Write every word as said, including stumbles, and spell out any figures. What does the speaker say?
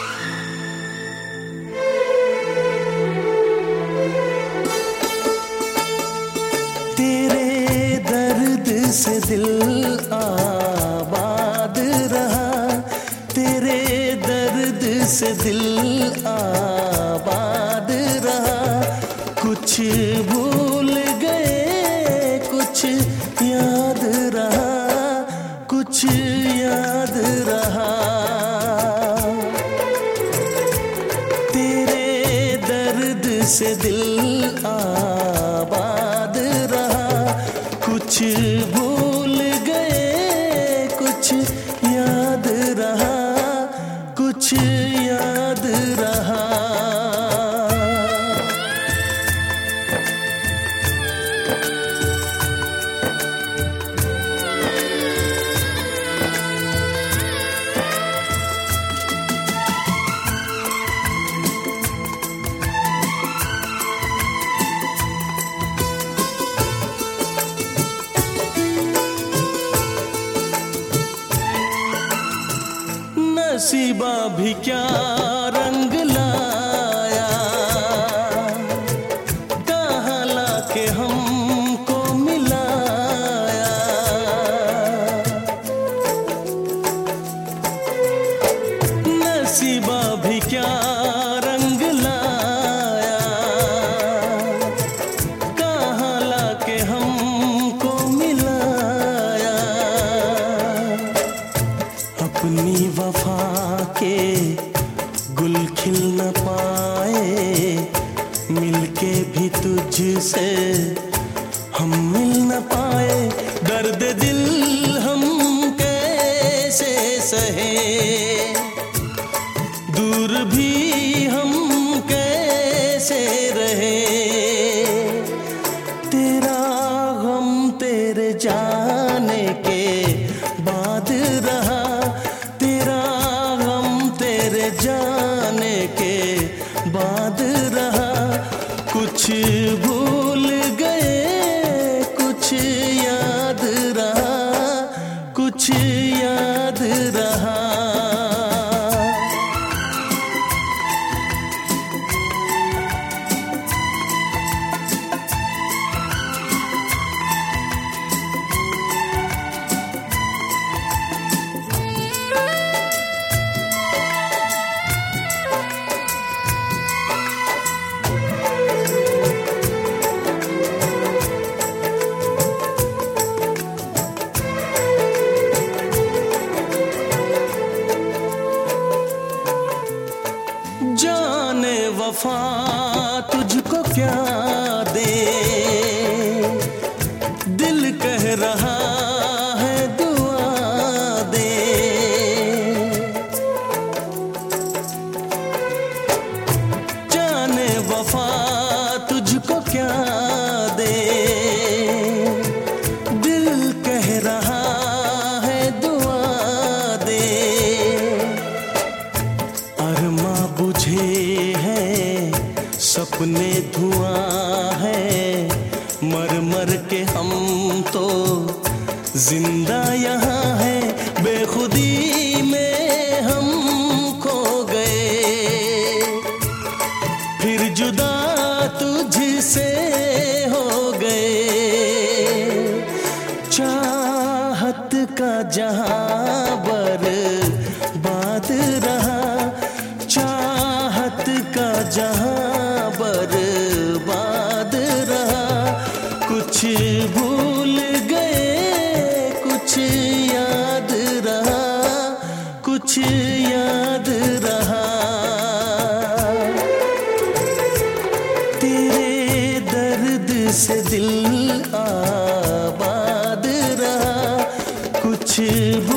तेरे दर्द से दिल आबाद रहा, तेरे दर्द से दिल आबाद रहा। कुछ भूल गए कुछ याद रहा, कुछ याद रहा। तेरे दर्द से दिल आबाद रहा, कुछ भूल गए कुछ याद रहा, कुछ याद रहा। नसीबा भी क्या रंग लाया, कहाँ लाके हमको मिलाया। नसीबा भी क्या रंग लाया, कहाँ लाके हमको मिलाया। अपनी वफा के गुल खिल न पाए, मिलके भी तुझसे हम मिल न पाए। दर्द दिल हम कैसे सहे, दूर भी हम कैसे रहे। तेरा गम तेरे जाने के बाद रहा, तेरा गम तेरे जाने के बाद रहा। कुछ भूल गए कुछ याद रहा, कुछ याद रहा। जाने वफा तुझको क्या दे, दिल कह रहा है दुआ दे। जाने वफा तुझको क्या दे, दिल कह रहा है दुआ दे। अरमा बुझे हैं सपने धुआं है, मर मर के हम तो जिंदा यहाँ है। बेखुदी में हम खो गए, फिर जुदा तुझसे हो गए। चाहत का जहां बर्बाद रहा, चाहत का जहां बर्बाद रहा। कुछ भूल गए कुछ याद रहा, कुछ याद रहा। तेरे दर्द से दिल आबाद रहा, कुछ